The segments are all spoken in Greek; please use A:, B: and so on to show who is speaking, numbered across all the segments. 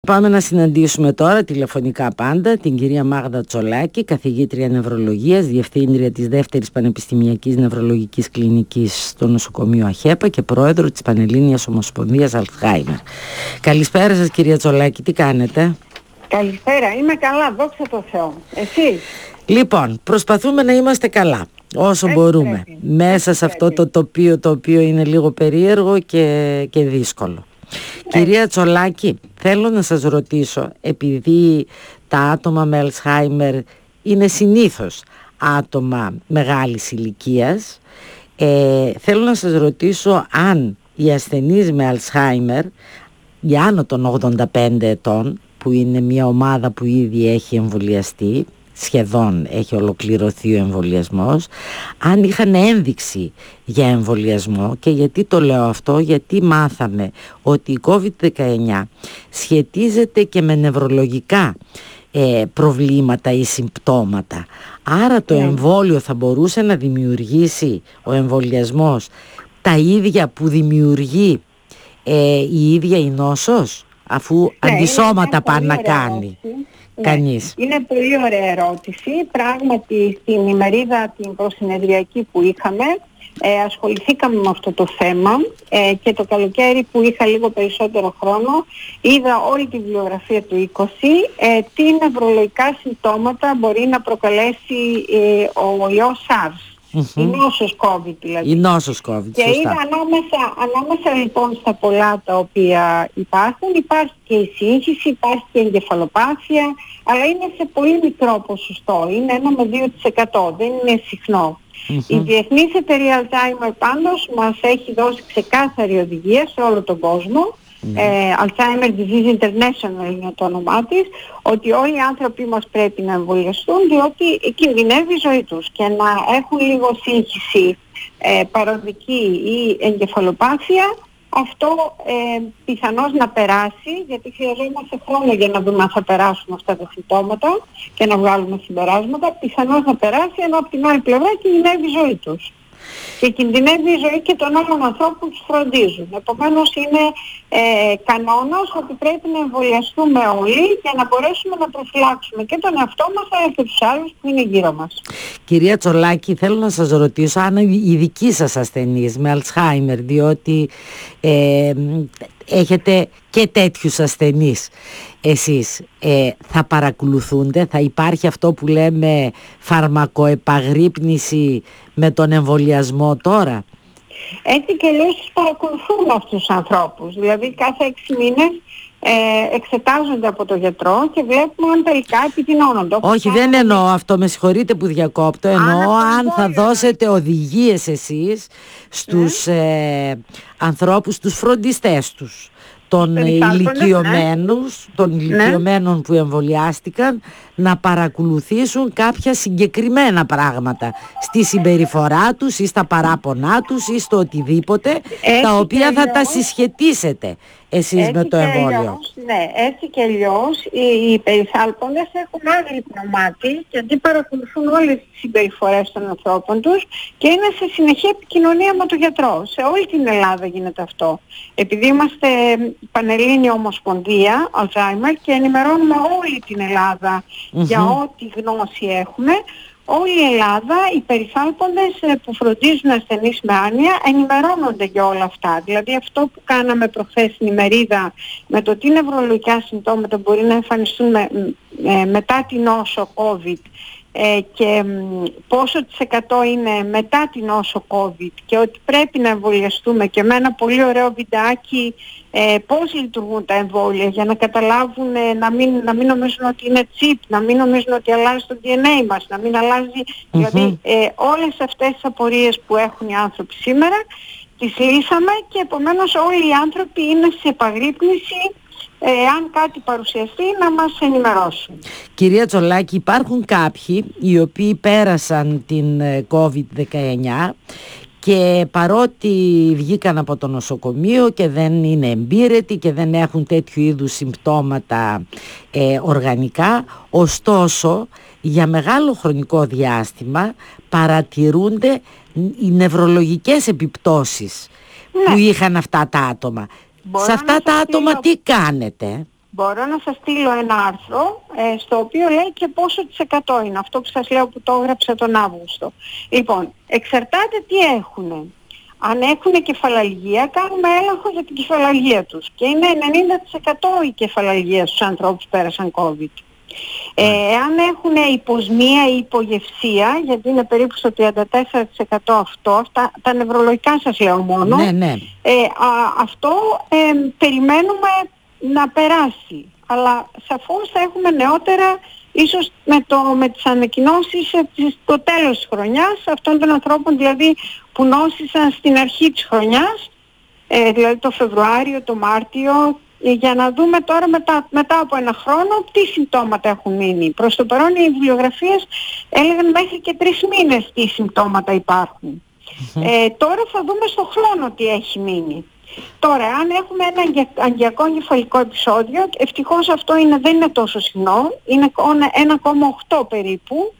A: Πάμε να συναντήσουμε τώρα τηλεφωνικά πάντα την κυρία Μάγδα Τσολάκη, καθηγήτρια νευρολογίας, διευθύντρια της δεύτερης πανεπιστημιακής νευρολογικής κλινικής στο νοσοκομείο ΑΧΕΠΑ και πρόεδρο της Πανελλήνιας Ομοσπονδίας Αλτσχάιμερ. Καλησπέρα σας κυρία Τσολάκη, τι κάνετε?
B: Καλησπέρα, είμαι καλά, δόξα τω Θεώ. Εσύ?
A: Λοιπόν, προσπαθούμε να είμαστε καλά όσο μπορούμε μέσα σε αυτό το τοπίο το οποίο είναι λίγο περίεργο και δύσκολο. Κυρία Τσολάκη, θέλω να σας ρωτήσω, επειδή τα άτομα με Αλτσχάιμερ είναι συνήθως άτομα μεγάλης ηλικίας, θέλω να σας ρωτήσω αν οι ασθενείς με Αλτσχάιμερ, για άνω των 85 ετών, που είναι μια ομάδα που ήδη έχει εμβολιαστεί, σχεδόν έχει ολοκληρωθεί ο εμβολιασμός, αν είχαν ένδειξη για εμβολιασμό. Και γιατί το λέω αυτό? Γιατί μάθαμε ότι η COVID-19 σχετίζεται και με νευρολογικά προβλήματα ή συμπτώματα. Άρα το εμβόλιο θα μπορούσε να δημιουργήσει, ο εμβολιασμός, τα ίδια που δημιουργεί η ίδια η νόσος, αφού αντισώματα πάνε να κάνει κανείς.
B: Είναι πολύ ωραία ερώτηση. Πράγματι στην ημερίδα την προσυνεδριακή που είχαμε ασχοληθήκαμε με αυτό το θέμα και το καλοκαίρι που είχα λίγο περισσότερο χρόνο είδα όλη τη βιβλιογραφία του 20, τι νευρολογικά συμπτώματα μπορεί να προκαλέσει ο ιός SARS. Η νόσος COVID δηλαδή.
A: Η νόσος COVID,
B: και είδα ανάμεσα λοιπόν στα πολλά τα οποία υπάρχουν, υπάρχει και η σύγχυση, υπάρχει και η εγκεφαλοπάθεια, αλλά είναι σε πολύ μικρό ποσοστό, είναι 1 με 2%, δεν είναι συχνό. Η Διεθνής Εταιρεία Alzheimer πάντως μας έχει δώσει ξεκάθαρη οδηγία σε όλο τον κόσμο, Alzheimer Disease International είναι το όνομά της, ότι όλοι οι άνθρωποι μας πρέπει να εμβολιαστούν διότι κινδυνεύει η ζωή τους και να έχουν λίγο σύγχυση παροδική ή εγκεφαλοπάθεια, αυτό πιθανώς να περάσει, γιατί χρειαζόμαστε χρόνο για να δούμε αν θα περάσουν αυτά τα συμπτώματα και να βγάλουμε συμπεράσματα, πιθανώς να περάσει, ενώ από την άλλη πλευρά κινδυνεύει η ζωή τους. Και κινδυνεύει η ζωή και των άλλων ανθρώπων που τους φροντίζουν. Επομένως είναι κανόνας ότι πρέπει να εμβολιαστούμε όλοι για να μπορέσουμε να προφυλάξουμε και τον εαυτό μας αλλά και τους άλλους που είναι γύρω μας.
A: Κυρία Τσολάκη, θέλω να σας ρωτήσω αν οι δικοί σας ασθενείς με Αλτσχάιμερ, διότι έχετε και τέτοιους ασθενείς εσείς, θα παρακολουθούνται, θα υπάρχει αυτό που λέμε φαρμακοεπαγρύπνηση με τον εμβολιασμό τώρα?
B: Έτσι και αλλιώς τους παρακολουθούμε αυτούς τους ανθρώπους, δηλαδή κάθε 6 μήνες εξετάζονται από τον γιατρό και βλέπουμε αν τελικά επιδεινώνονται.
A: Όχι, δεν εννοώ αυτό, με συγχωρείτε που διακόπτω, εννοώ αν θα δώσετε οδηγίες εσείς στους ανθρώπους, τους φροντιστές τους, των ηλικιωμένων που εμβολιάστηκαν, να παρακολουθήσουν κάποια συγκεκριμένα πράγματα στη συμπεριφορά τους ή στα παράπονά τους ή στο οτιδήποτε, τα οποία θα τα συσχετίσετε εσείς με το εμβόλιο.
B: Έτσι και αλλιώς οι περιθάλποντες έχουν άγρυπνο μάτι και αντί παρακολουθούν όλες τις συμπεριφορές των ανθρώπων τους και είναι σε συνεχή επικοινωνία με τον γιατρό. Σε όλη την Ελλάδα γίνεται αυτό. Επειδή είμαστε Πανελλήνια Ομοσπονδία Alzheimer και ενημερώνουμε όλη την Ελλάδα για ό,τι γνώση έχουμε, όλη η Ελλάδα, οι περιθάλποντες που φροντίζουν ασθενείς με άνοια ενημερώνονται για όλα αυτά. Δηλαδή αυτό που κάναμε προχθές στην ημερίδα με το τι νευρολογικά συμπτώματα μπορεί να εμφανιστούν μετά την νόσο COVID και πόσο της εκατό είναι μετά την νόσο COVID και ότι πρέπει να εμβολιαστούμε, και με ένα πολύ ωραίο βιντεάκι πώς λειτουργούν τα εμβόλια για να καταλάβουν, να μην νομίζουν ότι είναι chip, να μην νομίζουν ότι αλλάζει το DNA μας, να μην αλλάζει, δηλαδή όλες αυτές τις απορίες που έχουν οι άνθρωποι σήμερα τις λύσαμε και επομένως όλοι οι άνθρωποι είναι σε επαγρύπνηση, αν κάτι παρουσιαστεί, να μας ενημερώσουν.
A: Κυρία Τσολάκη, υπάρχουν κάποιοι οι οποίοι πέρασαν την COVID-19 και παρότι βγήκαν από το νοσοκομείο και δεν είναι εμπείρετοι και δεν έχουν τέτοιου είδους συμπτώματα οργανικά, ωστόσο για μεγάλο χρονικό διάστημα παρατηρούνται οι νευρολογικές επιπτώσεις που είχαν αυτά τα άτομα. Σε αυτά τα άτομα τι κάνετε?
B: Μπορώ να σας στείλω ένα άρθρο στο οποίο λέει και πόσο % είναι αυτό που σας λέω που το έγραψα τον Αύγουστο. Λοιπόν, εξαρτάται τι έχουνε. Αν έχουν κεφαλαλγία, κάνουμε έλεγχο για την κεφαλαλγία τους. Και είναι 90% η κεφαλαλγία στους ανθρώπους που πέρασαν COVID. Αν έχουν υποσμία ή υπογευσία, γιατί είναι περίπου στο 34% αυτό, τα νευρολογικά σας λέω μόνο, αυτό περιμένουμε να περάσει. Αλλά σαφώς θα έχουμε νεότερα, ίσως με τις ανακοινώσεις στο τέλος της χρονιάς, αυτών των ανθρώπων δηλαδή που νόσησαν στην αρχή της χρονιάς, δηλαδή το Φεβρουάριο, το Μάρτιο, για να δούμε τώρα μετά από ένα χρόνο τι συμπτώματα έχουν μείνει. Προς το παρόν οι βιβλιογραφίες έλεγαν μέχρι και 3 μήνες τι συμπτώματα υπάρχουν. Τώρα θα δούμε στο χρόνο τι έχει μείνει. Τώρα, αν έχουμε ένα αγκιακό εγκεφαλικό επεισόδιο, ευτυχώς αυτό δεν είναι τόσο συχνό, είναι 1,8 περίπου.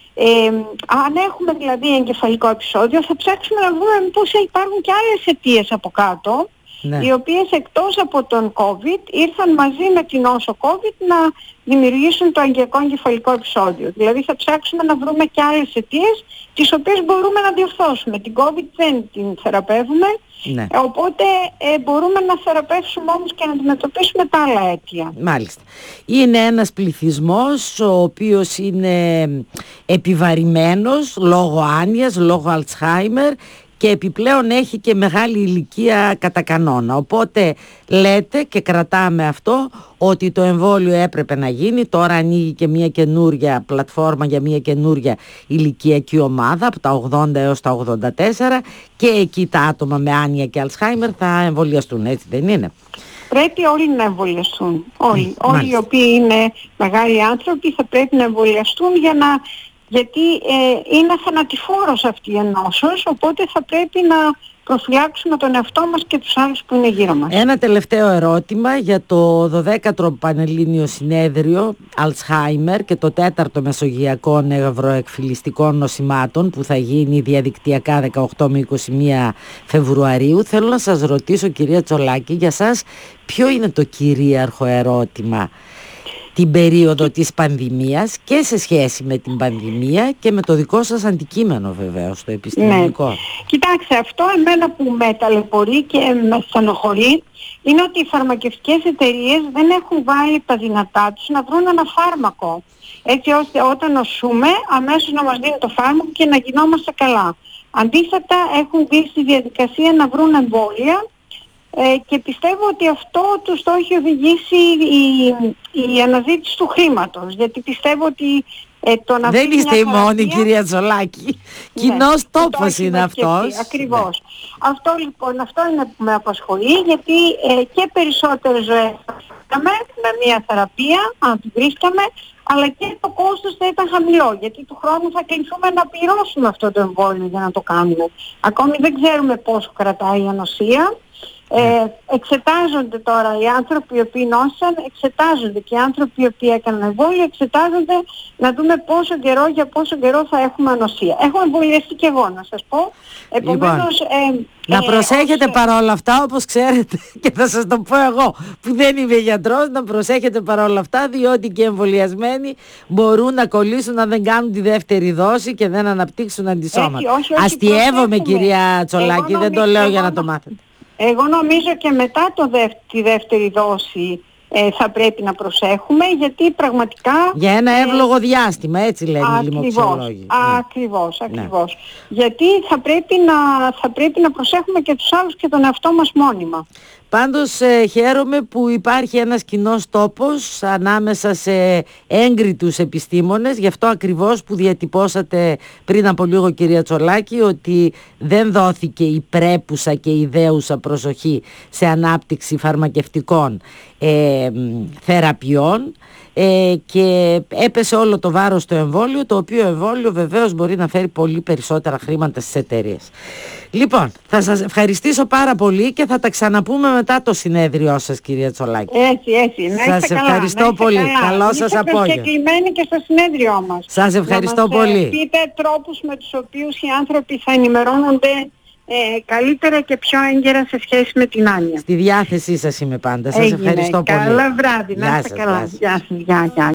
B: Αν έχουμε δηλαδή εγκεφαλικό επεισόδιο, θα ψάξουμε να δούμε πώς υπάρχουν και άλλες αιτίες από κάτω, οι οποίες εκτός από τον COVID ήρθαν μαζί με την νόσο COVID να δημιουργήσουν το αγκιακό εγκεφαλικό επεισόδιο. Δηλαδή θα ψάξουμε να βρούμε και άλλες αιτίες τις οποίες μπορούμε να διορθώσουμε. Την COVID δεν την θεραπεύουμε, οπότε μπορούμε να θεραπεύσουμε όμως και να αντιμετωπίσουμε τα άλλα αίτια.
A: Μάλιστα. Είναι ένας πληθυσμός ο οποίος είναι επιβαρημένος λόγω άνοιας, λόγω Αλτσχάιμερ, και επιπλέον έχει και μεγάλη ηλικία κατά κανόνα. Οπότε λέτε και κρατάμε αυτό ότι το εμβόλιο έπρεπε να γίνει. Τώρα ανοίγει και μια καινούρια πλατφόρμα για μια καινούρια ηλικιακή ομάδα από τα 80 έως τα 84 και εκεί τα άτομα με άνοια και Αλτσχάιμερ θα εμβολιαστούν, έτσι δεν είναι?
B: Πρέπει όλοι να εμβολιαστούν. Όλοι οι οποίοι είναι μεγάλοι άνθρωποι θα πρέπει να εμβολιαστούν γιατί είναι θανατηφόρος αυτή η νόσος, οπότε θα πρέπει να προφυλάξουμε τον εαυτό μας και τους άλλους που είναι γύρω μας.
A: Ένα τελευταίο ερώτημα για το 12ο Πανελλήνιο Συνέδριο Αλτσχάιμερ και το 4ο Μεσογειακό Νευροεκφυλιστικών Νοσημάτων που θα γίνει διαδικτυακά 18 με 21 Φεβρουαρίου. Θέλω να σας ρωτήσω, κυρία Τσολάκη, για σας ποιο είναι το κυρίαρχο ερώτημα την περίοδο της πανδημίας και σε σχέση με την πανδημία και με το δικό σας αντικείμενο βεβαίως, το επιστημονικό?
B: Κοιτάξτε, αυτό εμένα που με ταλαιπωρεί και με στενοχωρεί είναι ότι οι φαρμακευτικές εταιρείες δεν έχουν βάλει τα δυνατά τους να βρουν ένα φάρμακο, έτσι ώστε όταν νοσούμε αμέσως να μας δίνει το φάρμακο και να γινόμαστε καλά. Αντίθετα έχουν μπει στη διαδικασία να βρουν εμβόλια, και πιστεύω ότι αυτό τους το έχει οδηγήσει η αναζήτηση του χρήματος, γιατί πιστεύω ότι το να
A: δεν είστε η μόνη, κυρία Τσολάκη. Κοινός τόπος είναι αυτός.
B: Ακριβώς. Αυτό λοιπόν, αυτό είναι που με απασχολεί, γιατί και περισσότερες ζωές με μια θεραπεία, αν την βρίσκαμε, αλλά και το κόστος θα ήταν χαμηλό, γιατί του χρόνου θα κληθούμε να πληρώσουμε αυτό το εμβόλιο για να το κάνουμε. Ακόμη δεν ξέρουμε πόσο κρατάει η ανοσία. Εξετάζονται τώρα οι άνθρωποι οι οποίοι νόσησαν, εξετάζονται και οι άνθρωποι οι οποίοι έκαναν εμβόλιο, εξετάζονται να δούμε για πόσο καιρό θα έχουμε ανοσία. Έχω εμβολιαστεί και εγώ, να σας πω. Επομένως,
A: να προσέχετε παρόλα αυτά, όπως ξέρετε, και θα σας το πω εγώ που δεν είμαι γιατρός, να προσέχετε παρόλα αυτά, διότι και οι εμβολιασμένοι μπορούν να κολλήσουν αν δεν κάνουν τη δεύτερη δόση και δεν αναπτύξουν αντισώματα. Αστειεύομαι, κυρία Τσολάκη, δεν το λέω για να το μάθετε.
B: Εγώ νομίζω και μετά τη δεύτερη δόση θα πρέπει να προσέχουμε, γιατί πραγματικά...
A: Για ένα εύλογο διάστημα, έτσι λένε οι λοιμοξιολόγοι.
B: Ακριβώς. Γιατί θα πρέπει να προσέχουμε και τους άλλους και τον εαυτό μας μόνιμα.
A: Πάντως χαίρομαι που υπάρχει ένας κοινός τόπος ανάμεσα σε έγκριτους επιστήμονες, γι' αυτό ακριβώς που διατυπώσατε πριν από λίγο, κυρία Τσολάκη, ότι δεν δόθηκε η πρέπουσα και η ιδέουσα προσοχή σε ανάπτυξη φαρμακευτικών θεραπείων και έπεσε όλο το βάρος στο εμβόλιο, το οποίο εμβόλιο βεβαίως μπορεί να φέρει πολύ περισσότερα χρήματα στις εταιρείες. Λοιπόν, θα σας ευχαριστήσω πάρα πολύ και θα τα ξαναπούμε μετά το συνέδριό σας, κυρία Τσολάκη.
B: Έτσι.
A: Σας ευχαριστώ πολύ. Καλό σας απόγευμα.
B: Είστε προσκεκλημένοι και στο συνέδριό μας.
A: Σας ευχαριστώ πολύ.
B: Να μας πείτε τρόπους με τους οποίους οι άνθρωποι θα ενημερώνονται καλύτερα και πιο έγκαιρα σε σχέση με την Άνια.
A: Στη διάθεσή σας είμαι πάντα. Σας ευχαριστώ πολύ.
B: Καλά βράδυ. Να είστε καλά. Γεια σας. Γεια.